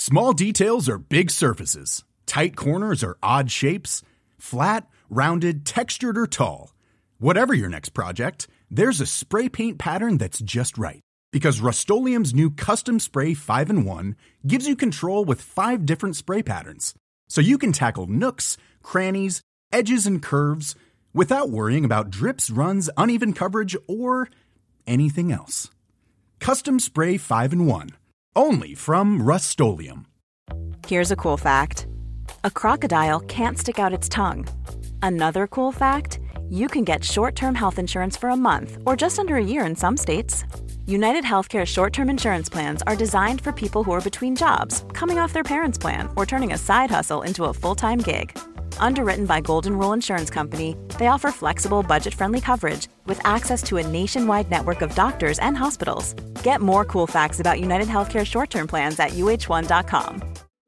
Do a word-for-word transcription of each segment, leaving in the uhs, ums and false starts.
Small details are big surfaces. Tight corners are odd shapes. Flat, rounded, textured, or tall. Whatever your next project, there's a spray paint pattern that's just right. Because Rust-Oleum's new Custom Spray five in one gives you control with five different spray patterns. So you can tackle nooks, crannies, edges, and curves without worrying about drips, runs, uneven coverage, or anything else. Custom Spray five in one. Only from Rust-Oleum. Here's a cool fact. A crocodile can't stick out its tongue. Another cool fact, you can get short-term health insurance for a month or just under a year in some states. United Healthcare short-term insurance plans are designed for people who are between jobs, coming off their parents' plan, or turning a side hustle into a full-time gig. Underwritten by Golden Rule Insurance Company, they offer flexible, budget-friendly coverage with access to a nationwide network of doctors and hospitals. Get more cool facts about United Healthcare short-term plans at U H one dot com.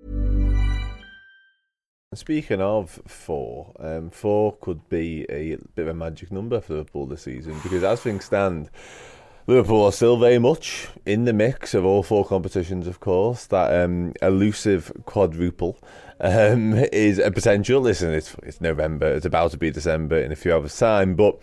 Speaking of four, um, four could be a bit of a magic number for Liverpool this season, because as things stand, Liverpool are still very much in the mix of all four competitions, of course. That um, elusive quadruple um, is a potential. Listen, it's, it's November, it's about to be December in a few hours' time, but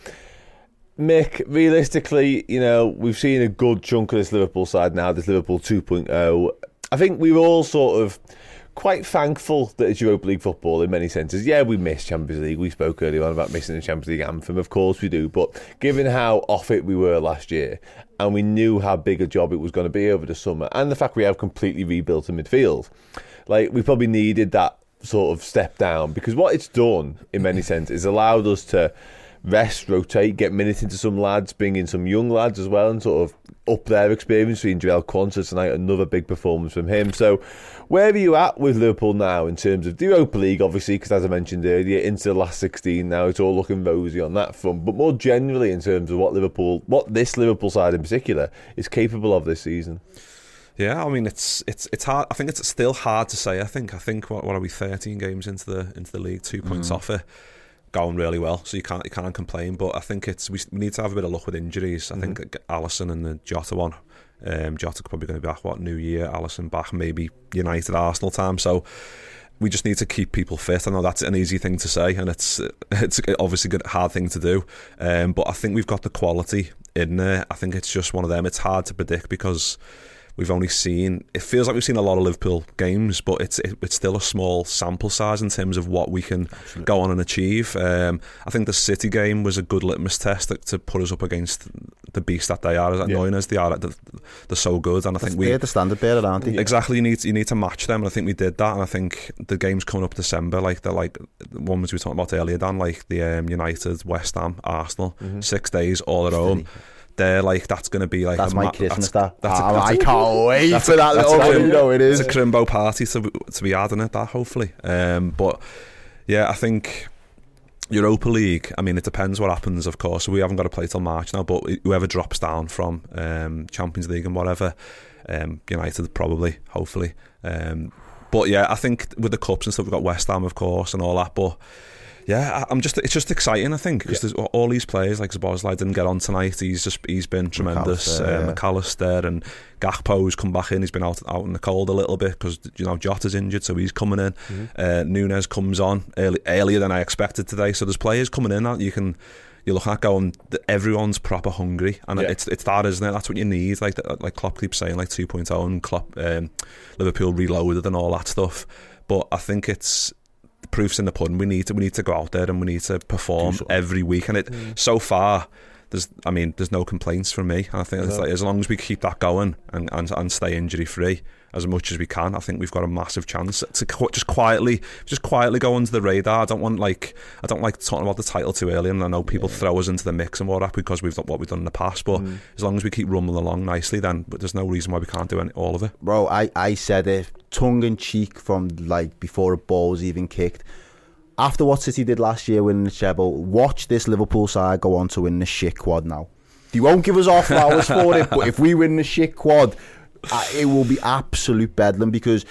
Mick, realistically, you know, we've seen a good chunk of this Liverpool side now, this Liverpool two point oh. I think we were all sort of quite thankful that it's Europa League football in many senses. Yeah, we miss Champions League. We spoke earlier on about missing the Champions League anthem. Of course we do. But given how off it we were last year, and we knew how big a job it was going to be over the summer, and the fact we have completely rebuilt a midfield, like, we probably needed that sort of step down, because what it's done in many senses is allowed us to rest, rotate, get minutes into some lads, bring in some young lads as well, and sort of up their experience. Seeing Joel Quansah tonight, another big performance from him. So where are you at with Liverpool now in terms of the Europa League, obviously, because as I mentioned earlier, into the last sixteen now, it's all looking rosy on that front, but more generally in terms of what Liverpool, what this Liverpool side in particular is capable of this season? Yeah, I mean, it's it's it's hard. I think it's still hard to say. I think I think what, what are we, thirteen games into the into the league, two points mm. off it, going really well, so you can't you can't complain. But I think it's we, we need to have a bit of luck with injuries. I mm-hmm. think Alisson and the Jota one, um, Jota's probably going to be back what New Year, Alisson back maybe United Arsenal time. So we just need to keep people fit. I know that's an easy thing to say, and it's it's obviously a hard thing to do. Um, but I think we've got the quality in there. I think it's just one of them. It's hard to predict because we've only seen, it feels like we've seen a lot of Liverpool games, but it's it, it's still a small sample size in terms of what we can Absolutely. go on and achieve. Um, I think the City game was a good litmus test to, to put us up against the beast that they are, as annoying yeah. as they are. They're, they're so good, and I That's, think we they're the standard bearer, aren't they? Exactly. You need you need to match them, and I think we did that. And I think the games coming up December, like the like the ones we were talking about earlier, Dan, like the um, United, West Ham, Arsenal, mm-hmm. six days all at home. They're like, that's going to be like that's a my ma- Christmas. That's, that that's oh, a, that's I a, can't wait that's for that. That's little a, you know it is. It's a crimbo party to to be adding it. That hopefully, um, but yeah, I think Europa League. I mean, it depends what happens, of course. We haven't got to play till March now, but whoever drops down from um, Champions League and whatever, um, United probably, hopefully. Um, but yeah, I think with the cups and stuff, we've got West Ham, of course, and all that, but. Yeah, I'm just. It's just exciting, I think, because yeah. there's all these players like Szoboszlai didn't get on tonight. He's just he's been tremendous. McAllister, uh, yeah. McAllister and Gakpo's come back in. He's been out out in the cold a little bit because you know Jota's injured, so he's coming in. Mm-hmm. Uh, Nunes comes on early, earlier than I expected today. So there's players coming in that you can. You're looking at going. Everyone's proper hungry, and yeah. it's it's that, isn't it? That's what you need. Like like Klopp keeps saying, like two point oh and Klopp, um, Liverpool reloaded and all that stuff. But I think it's. Proof's in the pudding. We need to we need to go out there and we need to perform every week. And it mm. so far, there's I mean, there's no complaints from me. And I think it's like, as long as we keep that going and, and and stay injury free as much as we can, I think we've got a massive chance to just quietly just quietly go under the radar. I don't want like I don't like talking about the title too early, and I know people yeah. throw us into the mix and all that because we've done what we've done in the past. But mm. as long as we keep rumbling along nicely, then but there's no reason why we can't do any, all of it. Bro, I I said it tongue in cheek from like before a ball was even kicked. After what City did last year winning the treble, watch this Liverpool side go on to win the shit quad now. They won't give us our flowers for it, but if we win the shit quad, uh, it will be absolute bedlam because,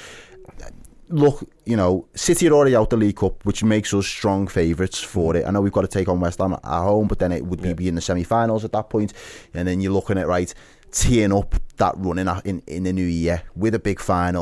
look, you know, City are already out the League Cup, which makes us strong favourites for it. I know we've got to take on West Ham at home, but then it would yeah. be in the semi-finals at that point, and then you're looking at, right, teeing up that run in, in, in the new year with a big final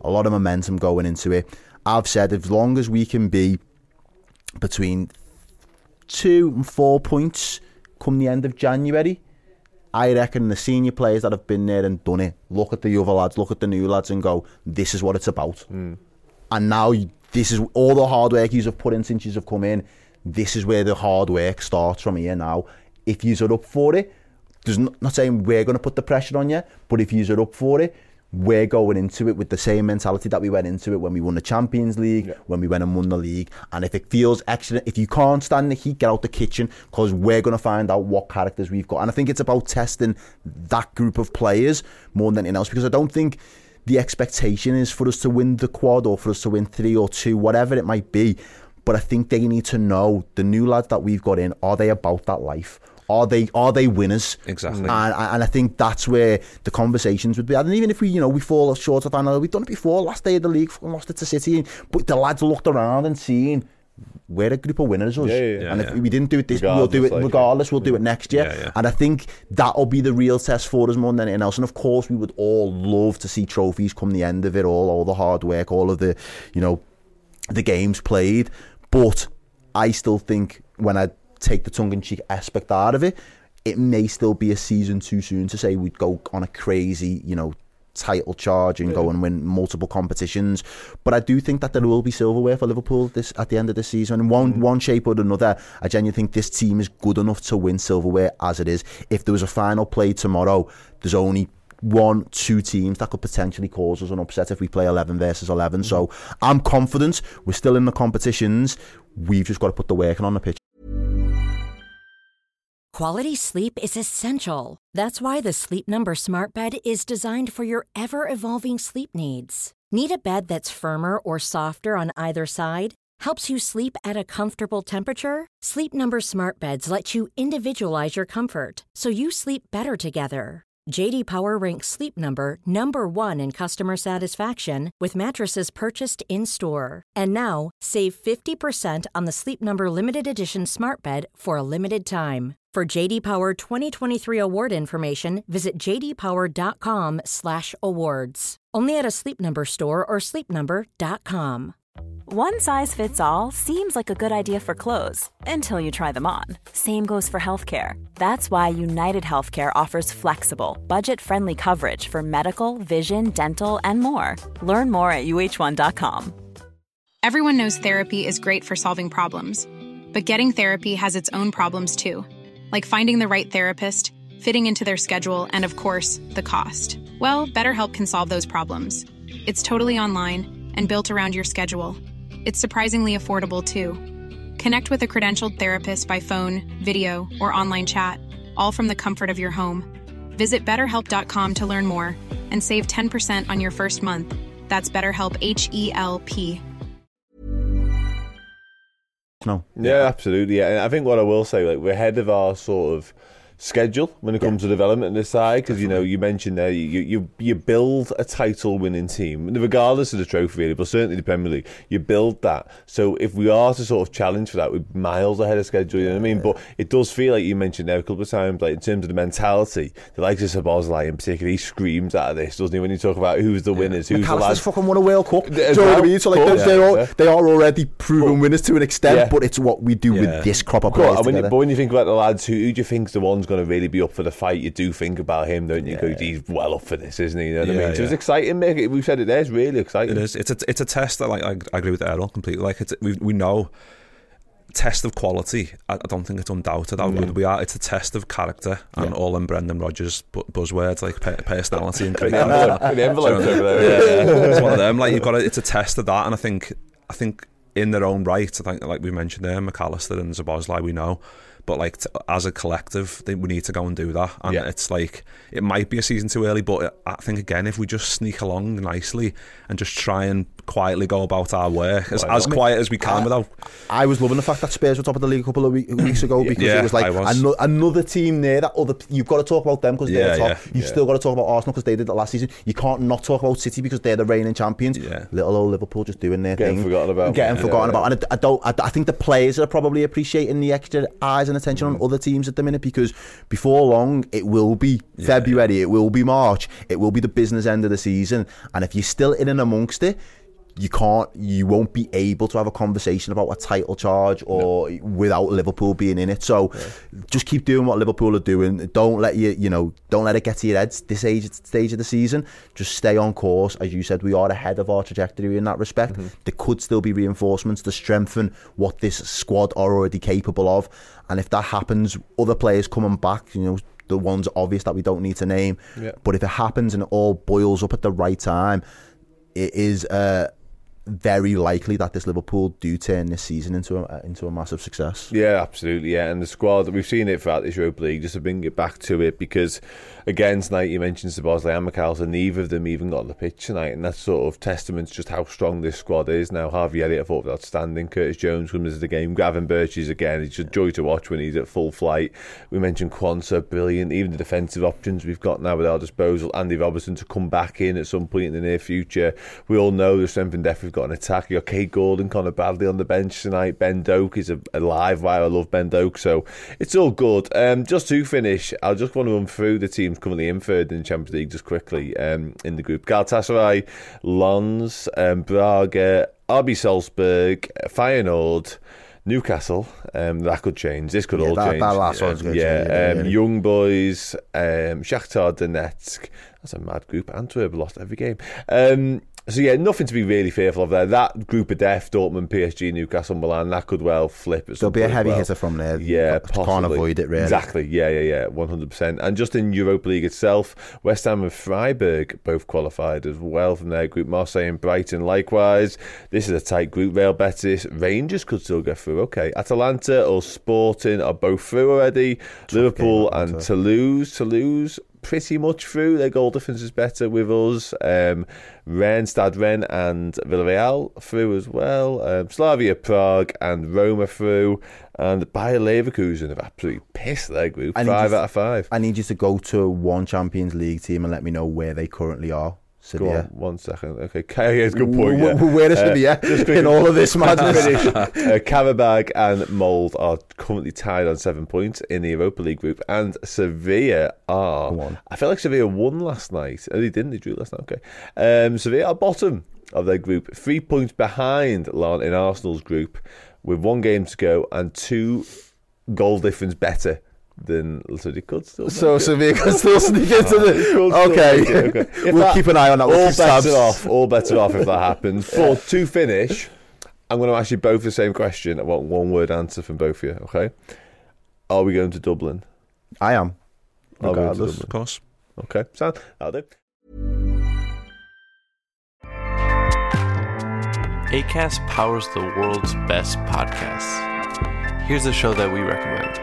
a lot of momentum going into it. I've said as long as we can be between two and four points come the end of January, I reckon the senior players that have been there and done it look at the other lads, look at the new lads and go, this is what it's about. Mm. And now this is all the hard work you have put in since you have come in. This is where the hard work starts from here now. If you are up for it, there's not, not saying we're going to put the pressure on you, but if you are up for it, we're going into it with the same mentality that we went into it when we won the Champions League, yeah. when we went and won the league. And if it feels excellent, if you can't stand the heat, get out the kitchen, because we're going to find out what characters we've got. And I think it's about testing that group of players more than anything else, because I don't think the expectation is for us to win the quad or for us to win three or two, whatever it might be. But I think they need to know, the new lads that we've got in, are they about that life? Are they are they winners? Exactly. And, and I think that's where the conversations would be. And even if we, you know, we fall short of final, we've done it before. Last day of the league, lost it to City. But the lads looked around and seen, we're a group of winners, us. Yeah, yeah, yeah. And yeah. if we didn't do it this, we'll do it like regardless. We'll do it next year. Yeah, yeah. And I think that'll be the real test for us more than anything else. And of course, we would all love to see trophies come the end of it all, all the hard work, all of the, you know, the games played. But I still think when I take the tongue-in-cheek aspect out of it, it may still be a season too soon to say we'd go on a crazy, you know, title charge and yeah. go and win multiple competitions. But I do think that there will be silverware for Liverpool this at the end of the season. In one, mm. one shape or another, I genuinely think this team is good enough to win silverware as it is. If there was a final play tomorrow, there's only one, two teams that could potentially cause us an upset if we play eleven versus eleven. Mm. So I'm confident. We're still in the competitions. We've just got to put the work on the pitch. Quality sleep is essential. That's why the Sleep Number Smart Bed is designed for your ever-evolving sleep needs. Need a bed that's firmer or softer on either side? Helps you sleep at a comfortable temperature? Sleep Number Smart Beds let you individualize your comfort, so you sleep better together. J D Power ranks Sleep Number number one in customer satisfaction with mattresses purchased in-store. And now, save fifty percent on the Sleep Number Limited Edition Smart Bed for a limited time. For J D Power twenty twenty-three award information, visit j d power dot com slash awards. Only at a Sleep Number store or sleep number dot com. One size fits all seems like a good idea for clothes until you try them on. Same goes for healthcare. That's why United Healthcare offers flexible, budget-friendly coverage for medical, vision, dental, and more. Learn more at u h one dot com. Everyone knows therapy is great for solving problems, but getting therapy has its own problems too, like finding the right therapist, fitting into their schedule, and of course, the cost. Well, BetterHelp can solve those problems. It's totally online and built around your schedule. It's surprisingly affordable, too. Connect with a credentialed therapist by phone, video, or online chat, all from the comfort of your home. Visit better help dot com to learn more and save ten percent on your first month. That's BetterHelp, H E L P. No. Yeah, absolutely. Yeah. And I think what I will say, like, we're ahead of our sort of schedule when it comes yeah. to development on this side, because you know you mentioned there you, you you build a title winning team regardless of the trophy really, but certainly the Premier League, you build that. So if we are to sort of challenge for that, we're miles ahead of schedule, you know what I mean? Yeah. But it does feel like you mentioned there a couple of times, like in terms of the mentality, the likes of Szoboszlai in particular, he screams out of this, doesn't he, when you talk about who's the winners, yeah. who's the lads. fucking won a World Cup. Do you know what I mean? So like course, they're, yeah, all, yeah. they are already proven but, winners to an extent, yeah. but it's what we do yeah. with this crop of players. But when, you, but when you think about the lads, who, who do you think's the one's going to really be up for the fight? You do think about him, don't you? Because yeah. he's well up for this, isn't he? You know what yeah, I mean? So yeah. it's exciting, mate. We've said it there. It's really exciting. It is. It's a it's a test that, like, I, I agree with Errol completely. Like it's we we know test of quality. I, I don't think it's undoubted how good we are. It's a test of character and yeah. all in Brendan Rodgers bu- buzzwords like pe- personality and creativity. The envelope over there. Yeah, it's one of them. Like you've got to, it's a test of that, and I think I think in their own right, I think like we mentioned there, McAllister and Szoboszlai, we know. But like t- as a collective, they, we need to go and do that. And yeah. it's like it might be a season too early, but I think again, if we just sneak along nicely and just try and quietly go about our work as, Well, as I mean, quiet as we can I, without. I was loving the fact that Spurs were top of the league a couple of week, weeks ago because Yeah, it was like I was. ano- another team there that other you've got to talk about them because Yeah, they're top. yeah, You've yeah. still got to talk about Arsenal because they did that last season. You can't not talk about City because they're the reigning champions. Yeah. Little old Liverpool just doing their Getting thing, forgotten about. getting Yeah, forgotten yeah. about. And I, I don't. I, I think the players are probably appreciating the extra eyes and attention Mm. on other teams at the minute because before long it will be February, it will be March, it will be the business end of the season, and if you're still in and amongst it, you can't, you won't be able to have a conversation about a title charge or no. without Liverpool being in it. So yeah. just keep doing what Liverpool are doing. Don't let you, you know, don't let it get to your heads this age, stage of the season. Just stay on course. As you said, we are ahead of our trajectory in that respect. Mm-hmm. There could still be reinforcements to strengthen what this squad are already capable of. And if that happens, other players coming back, you know, the ones obvious that we don't need to name. Yeah. But if it happens and it all boils up at the right time, it is uh, very likely that this Liverpool do turn this season into a, into a massive success. Yeah, absolutely. Yeah, and the squad, we've seen it throughout this Europa League. Just to bring it back to it, because again tonight you mentioned Szoboszlai and McAllister, neither of them even got on the pitch tonight, and that's sort of testament to just how strong this squad is. Now Harvey Elliott I thought was outstanding. Curtis Jones comes into the game. Gavin Birches again, it's a joy to watch when he's at full flight. We mentioned Quansah, brilliant. Even the defensive options we've got now at our disposal. Andy Robertson to come back in at some point in the near future. We all know the strength and depth we've got in attack. You've got Kate Gordon, Connor Bradley on the bench tonight. Ben Doak is a, a live wire. I love Ben Doak, so it's all good. Um, just to finish, I just want to run through the teams currently in third in the Champions League just quickly um, in the group. Galatasaray, Lens, um, Braga, R B Salzburg, Feyenoord, Newcastle. Um, that could change. This could yeah, all that, change. That last yeah, one's going to yeah, change. Yeah, um, yeah. Young Boys, um, Shakhtar Donetsk. That's a mad group. Antwerp lost every game. Um, So yeah, nothing to be really fearful of there. That group of death, Dortmund, P S G, Newcastle, Milan, that could well flip. At There'll be a heavy well. hitter from there. Yeah, possibly. possibly. Can't avoid it, really. Exactly, yeah, yeah, yeah, one hundred percent. And just in Europa League itself, West Ham and Freiburg both qualified as well from their group. Marseille and Brighton likewise. This is a tight group. Real Betis, Rangers could still get through. Okay, Atalanta or Sporting are both through already. Tough Liverpool and Toulouse. Toulouse pretty much through. Their goal difference is better with us. Um, Rennes, Stade Rennes and Villarreal through as well. Um, Slavia Prague and Roma through. And Bayer Leverkusen have absolutely pissed their group. I five out of five. I need you to go to one Champions League team and let me know where they currently are. Go on, one second. Okay, yeah, good point. Yeah. Where is uh, it in all of this madness? uh, Karabag and Mold are currently tied on seven points in the Europa League group, and Sevilla are. I feel like Sevilla won last night. Oh, they didn't. They drew last night. Okay, um, Sevilla are bottom of their group, three points behind Lyon in Arsenal's group, with one game to go and two goal difference better. Then so they could still. So Sevilla could still sneak into the. Okay, okay. We'll that, keep an eye on that. All bets are off. All bets are off if that happens. But to finish, I'm going to ask you both the same question. I want one word answer from both of you. Okay? Are we going to Dublin? I am. Regardless, of course. Okay, so I'll do. Acast powers the world's best podcasts. Here's a show that we recommend.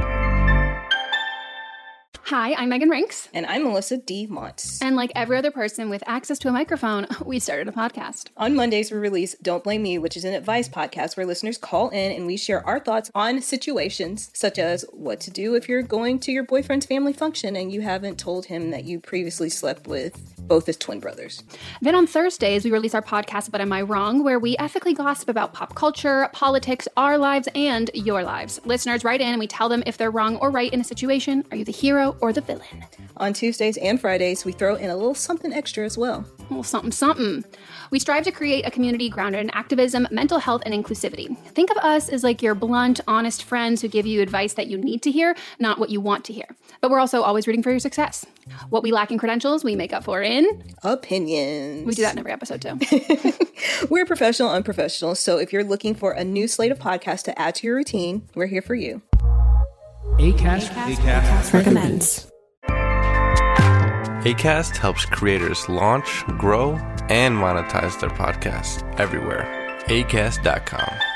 Hi, I'm Megan Rinks. And I'm Melissa D. Montz. And like every other person with access to a microphone, we started a podcast. On Mondays, we release Don't Blame Me, which is an advice podcast where listeners call in and we share our thoughts on situations such as what to do if you're going to your boyfriend's family function and you haven't told him that you previously slept with both his twin brothers. Then on Thursdays, we release our podcast, But Am I Wrong?, where we ethically gossip about pop culture, politics, our lives, and your lives. Listeners write in and we tell them if they're wrong or right in a situation. Are you the hero or the villain? On Tuesdays and Fridays, we throw in a little something extra as well. A little something, something. We strive to create a community grounded in activism, mental health, and inclusivity. Think of us as like your blunt, honest friends who give you advice that you need to hear, not what you want to hear. But we're also always rooting for your success. What we lack in credentials, we make up for in... opinions. We do that in every episode, too. We're professional, unprofessional, so if you're looking for a new slate of podcasts to add to your routine, we're here for you. Acast, Acast, Acast recommends. Acast helps creators launch, grow, and monetize their podcasts everywhere. Acast dot com.